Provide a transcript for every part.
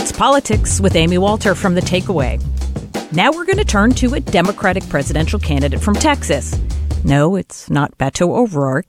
That's Politics with Amy Walter from The Takeaway. Now we're going to turn to a Democratic presidential candidate from Texas. No, it's not Beto O'Rourke.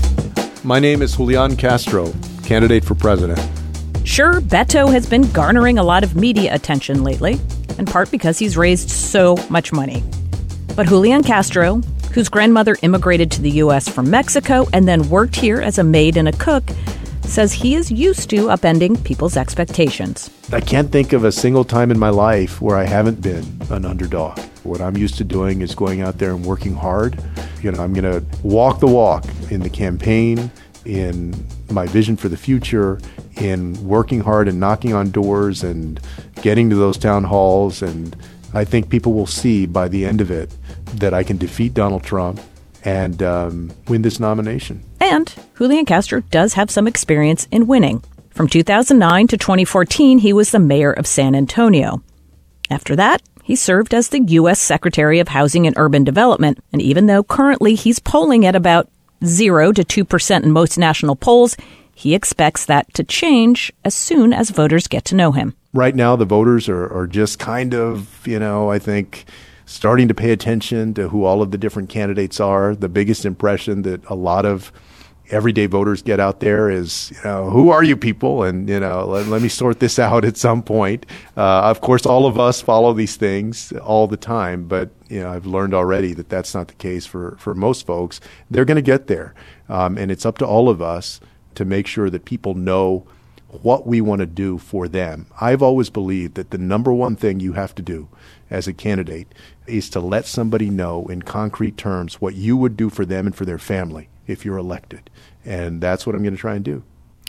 My name is Julian Castro, candidate for president. Sure, Beto has been garnering a lot of media attention lately, in part because he's raised so much money. But Julian Castro, whose grandmother immigrated to the U.S. from Mexico and then worked here as a maid and a cook, says he is used to upending people's expectations. I can't think of a single time in my life where I haven't been an underdog. What I'm used to doing is going out there and working hard. I'm going to walk the walk in the campaign, in my vision for the future, in working hard and knocking on doors and getting to those town halls. And I think people will see by the end of it that I can defeat Donald Trump and win this nomination. And Julian Castro does have some experience in winning. From 2009 to 2014, he was the mayor of San Antonio. After that, he served as the U.S. Secretary of Housing and Urban Development. And even though currently he's polling at about 0 to 2% in most national polls, he expects that to change as soon as voters get to know him. Right now, the voters are just kind of, I think, starting to pay attention to who all of the different candidates are. The biggest impression that a lot of everyday voters get out there is, who are you people? And, let me sort this out at some point. Of course, all of us follow these things all the time, but, I've learned already that that's not the case for most folks. They're going to get there. And it's up to all of us to make sure that people know what we want to do for them. I've always believed that the number one thing you have to do as a candidate is to let somebody know in concrete terms what you would do for them and for their family if you're elected. And that's what I'm going to try and do.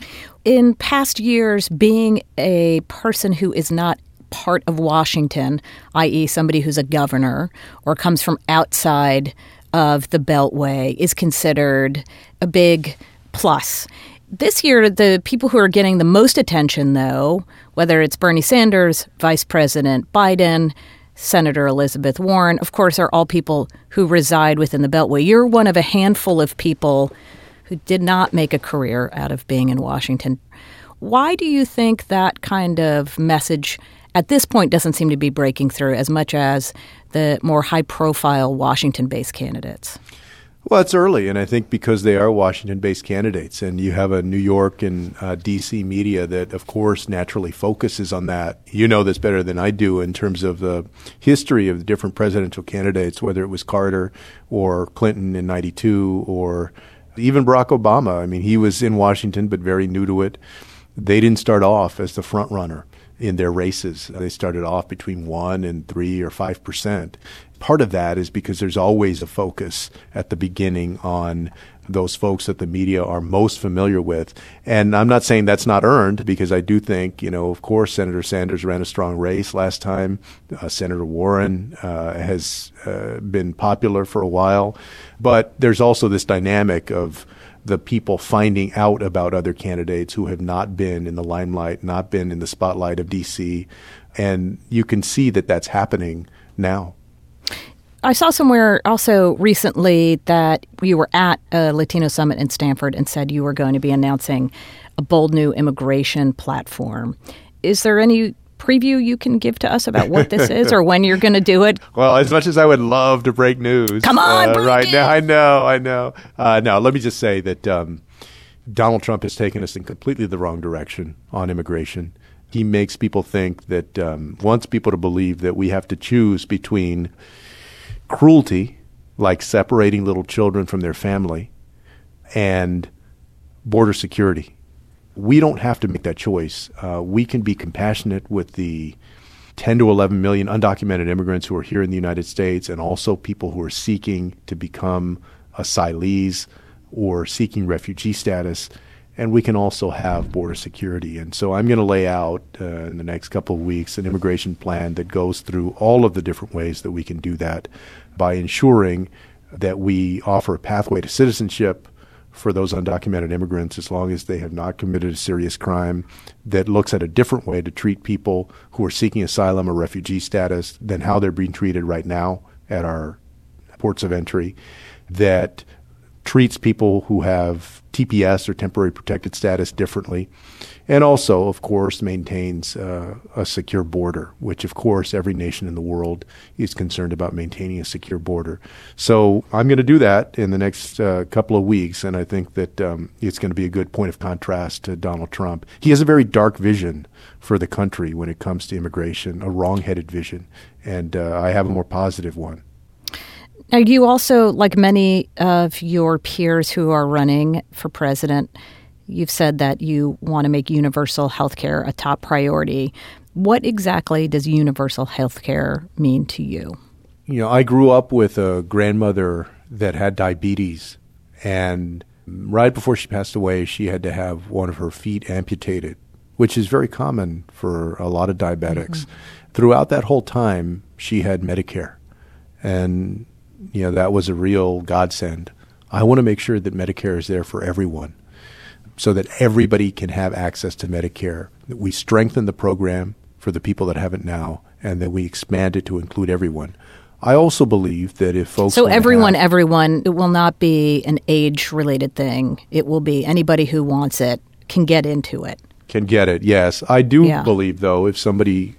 In past years, being a person who is not part of Washington, i.e. somebody who's a governor or comes from outside of the Beltway, is considered a big plus. This year, the people who are getting the most attention, though, whether it's Bernie Sanders, Vice President Biden, Senator Elizabeth Warren, of course, are all people who reside within the Beltway. You're one of a handful of people who did not make a career out of being in Washington. Why do you think that kind of message at this point doesn't seem to be breaking through as much as the more high-profile Washington-based candidates? Well, it's early, and I think because they are Washington-based candidates, and you have a New York and D.C. media that, of course, naturally focuses on that. You know this better than I do in terms of the history of the different presidential candidates, whether it was Carter or Clinton in 92 or even Barack Obama. I mean, he was in Washington but very new to it. They didn't start off as the front runner in their races. They started off between 1 and 3 or 5%. Part of that is because there's always a focus at the beginning on those folks that the media are most familiar with. And I'm not saying that's not earned, because I do think, of course, Senator Sanders ran a strong race last time. Senator Warren has been popular for a while. But there's also this dynamic of the people finding out about other candidates who have not been in the limelight, not been in the spotlight of D.C. And you can see that that's happening now. I saw somewhere also recently that you were at a Latino summit in Stanford and said you were going to be announcing a bold new immigration platform. Is there any preview you can give to us about what this is or when you're going to do it? Well, as much as I would love to break news. Come on, break right it. now. I know. No, let me just say that Donald Trump has taken us in completely the wrong direction on immigration. He makes people think that, wants people to believe that we have to choose between cruelty, like separating little children from their family, and border security. We don't have to make that choice. We can be compassionate with the 10 to 11 million undocumented immigrants who are here in the United States, and also people who are seeking to become asylees or seeking refugee status. And we can also have border security. And so I'm going to lay out in the next couple of weeks an immigration plan that goes through all of the different ways that we can do that by ensuring that we offer a pathway to citizenship for those undocumented immigrants as long as they have not committed a serious crime, that looks at a different way to treat people who are seeking asylum or refugee status than how they're being treated right now at our ports of entry, that treats people who have TPS or temporary protected status differently, and also, of course, maintains a secure border, which, of course, every nation in the world is concerned about maintaining a secure border. So I'm going to do that in the next couple of weeks, and I think that it's going to be a good point of contrast to Donald Trump. He has a very dark vision for the country when it comes to immigration, a wrong-headed vision, and I have a more positive one. Now, you also, like many of your peers who are running for president, you've said that you want to make universal health care a top priority. What exactly does universal health care mean to you? You know, I grew up with a grandmother that had diabetes, and right before she passed away, she had to have one of her feet amputated, which is very common for a lot of diabetics. Mm-hmm. Throughout that whole time, she had Medicare, and you know, that was a real godsend. I want to make sure that Medicare is there for everyone so that everybody can have access to Medicare, that we strengthen the program for the people that have it now, and that we expand it to include everyone. I also believe that if folks... So everyone, it will not be an age-related thing. It will be anybody who wants it can get into it. Can get it, yes. I do believe, though, if somebody,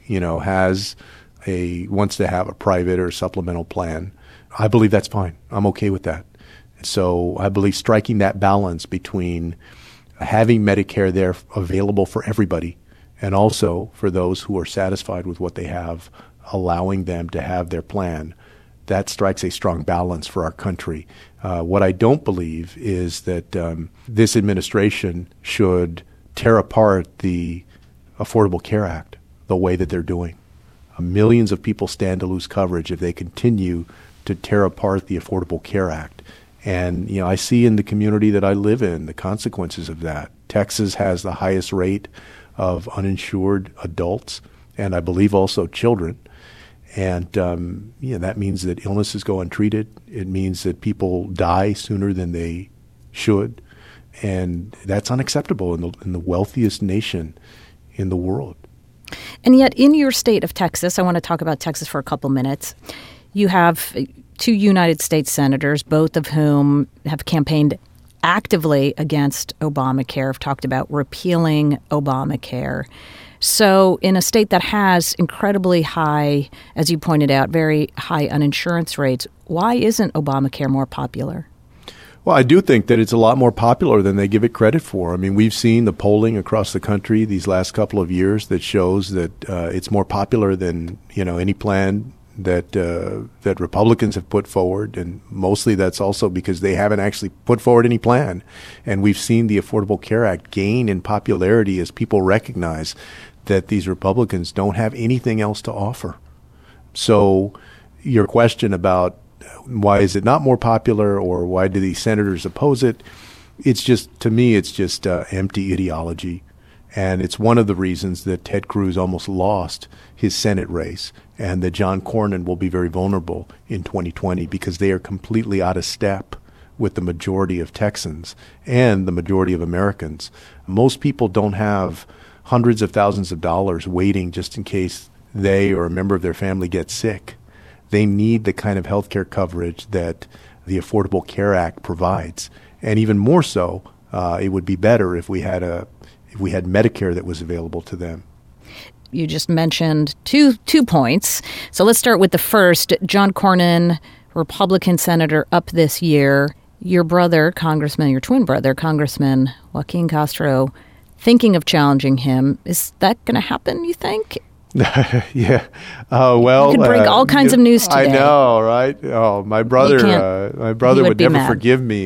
wants to have a private or supplemental plan, I believe that's fine. I'm okay with that. So I believe striking that balance between having Medicare there available for everybody and also for those who are satisfied with what they have, allowing them to have their plan, that strikes a strong balance for our country. What I don't believe is that this administration should tear apart the Affordable Care Act the way that they're doing. Millions of people stand to lose coverage if they continue to tear apart the Affordable Care Act. And, I see in the community that I live in the consequences of that. Texas has the highest rate of uninsured adults, and I believe also children. And, that means that illnesses go untreated. It means that people die sooner than they should. And that's unacceptable in the wealthiest nation in the world. And yet in your state of Texas, I want to talk about Texas for a couple minutes. You have 2 United States senators, both of whom have campaigned actively against Obamacare, have talked about repealing Obamacare. So in a state that has incredibly high, as you pointed out, very high uninsurance rates, why isn't Obamacare more popular? Well, I do think that it's a lot more popular than they give it credit for. I mean, we've seen the polling across the country these last couple of years that shows that it's more popular than, any plan that Republicans have put forward, and mostly that's also because they haven't actually put forward any plan. And we've seen the Affordable Care Act gain in popularity as people recognize that these Republicans don't have anything else to offer. So your question about why is it not more popular or why do these senators oppose it, it's just, to me, it's just empty ideology. And it's one of the reasons that Ted Cruz almost lost his Senate race and that John Cornyn will be very vulnerable in 2020 because they are completely out of step with the majority of Texans and the majority of Americans. Most people don't have hundreds of thousands of dollars waiting just in case they or a member of their family gets sick. They need the kind of health care coverage that the Affordable Care Act provides. And even more so, it would be better if we had Medicare that was available to them. You just mentioned two points. So let's start with the first. John Cornyn, Republican senator, up this year. Your brother, your twin brother, Congressman Joaquin Castro, thinking of challenging him. Is that going to happen, you think? Yeah. Well, you could break all kinds of news today. I know, right? Oh, my brother would never forgive me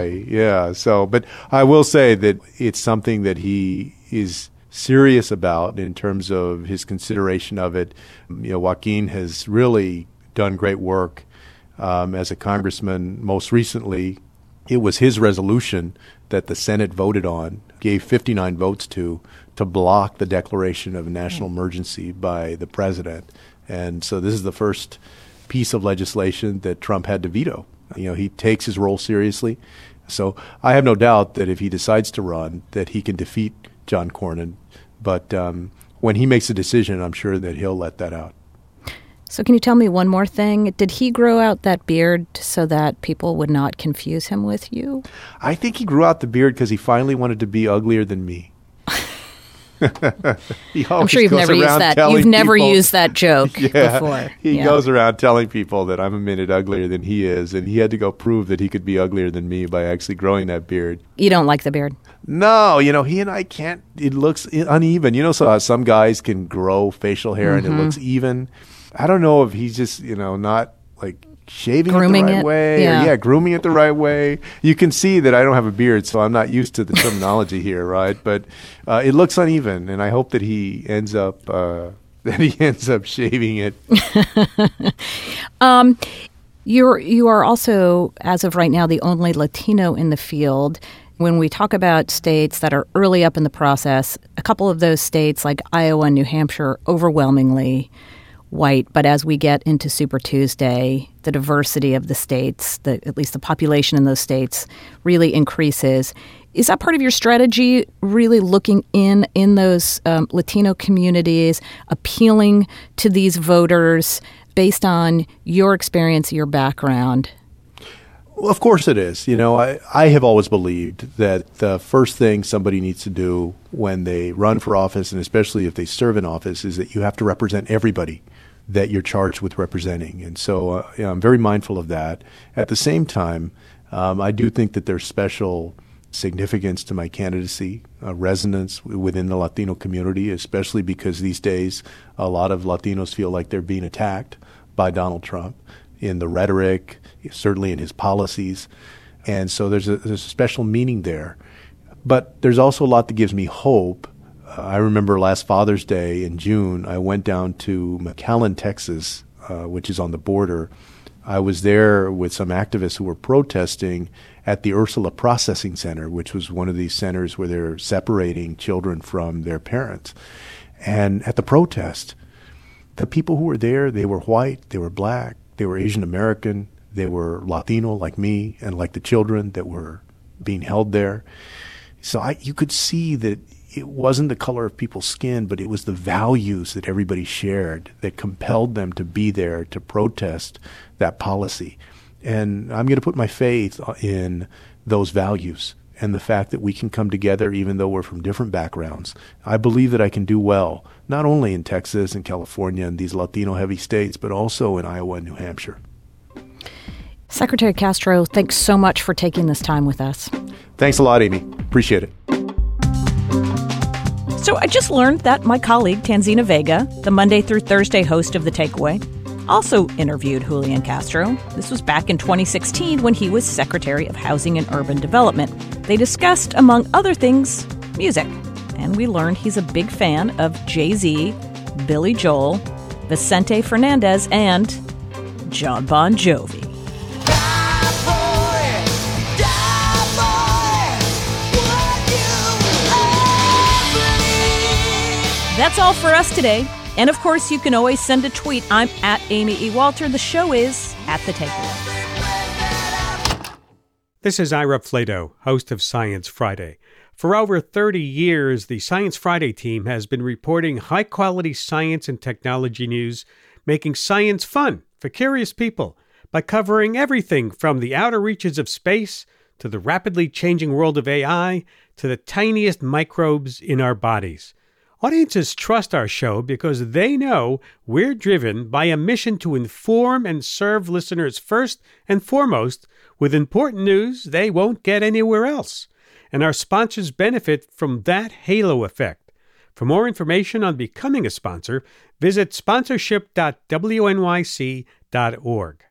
if So, but I will say that it's something that he is serious about in terms of his consideration of it. Joaquin has really done great work as a congressman. Most recently, it was his resolution that the Senate voted on, gave 59 votes to block the declaration of a national emergency by the president. And so this is the first piece of legislation that Trump had to veto. He takes his role seriously. So I have no doubt that if he decides to run, that he can defeat John Cornyn. But when he makes a decision, I'm sure that he'll let that out. So can you tell me one more thing? Did he grow out that beard so that people would not confuse him with you? I think he grew out the beard because he finally wanted to be uglier than me. I'm sure you've never used that. You've never used that joke before. He goes around telling people that I'm a minute uglier than he is, and he had to go prove that he could be uglier than me by actually growing that beard. You don't like the beard? No, he and I can't. It looks uneven. So some guys can grow facial hair and it looks even. I don't know if he's just, not like shaving grooming it the right way. Or, grooming it the right way. You can see that I don't have a beard, so I'm not used to the terminology here, right? But it looks uneven, and I hope that he ends up shaving it. You are also, as of right now, the only Latino in the field. When we talk about states that are early up in the process, a couple of those states like Iowa and New Hampshire are overwhelmingly white. But as we get into Super Tuesday, the diversity of the states, at least the population in those states, really increases. Is that part of your strategy, really looking in those Latino communities, appealing to these voters based on your experience, your background? Well, of course it is. I have always believed that the first thing somebody needs to do when they run for office, and especially if they serve in office, is that you have to represent everybody that you're charged with representing. And so I'm very mindful of that. At the same time, I do think that there's special significance to my candidacy, resonance within the Latino community, especially because these days a lot of Latinos feel like they're being attacked by Donald Trump in the rhetoric, certainly in his policies. And so there's a special meaning there. But there's also a lot that gives me hope. I remember last Father's Day in June, I went down to McAllen, Texas, which is on the border. I was there with some activists who were protesting at the Ursula Processing Center, which was one of these centers where they're separating children from their parents. And at the protest, the people who were there, they were white, they were black, they were Asian American, they were Latino like me and like the children that were being held there. So you could see that it wasn't the color of people's skin, but it was the values that everybody shared that compelled them to be there to protest that policy. And I'm going to put my faith in those values and the fact that we can come together even though we're from different backgrounds. I believe that I can do well, not only in Texas and California and these Latino-heavy states, but also in Iowa and New Hampshire. Secretary Castro, thanks so much for taking this time with us. Thanks a lot, Amy. Appreciate it. So I just learned that my colleague, Tanzina Vega, the Monday through Thursday host of The Takeaway, also interviewed Julian Castro. This was back in 2016 when he was Secretary of Housing and Urban Development. They discussed, among other things, music. And we learned he's a big fan of Jay-Z, Billy Joel, Vicente Fernandez, and John Bon Jovi. That's all for us today. And of course, you can always send a tweet. I'm at Amy E. Walter. The show is at The Takeaway. This is Ira Flato, host of Science Friday. For over 30 years, the Science Friday team has been reporting high-quality science and technology news, making science fun for curious people by covering everything from the outer reaches of space to the rapidly changing world of AI to the tiniest microbes in our bodies. Audiences trust our show because they know we're driven by a mission to inform and serve listeners first and foremost with important news they won't get anywhere else. And our sponsors benefit from that halo effect. For more information on becoming a sponsor, visit sponsorship.wnyc.org.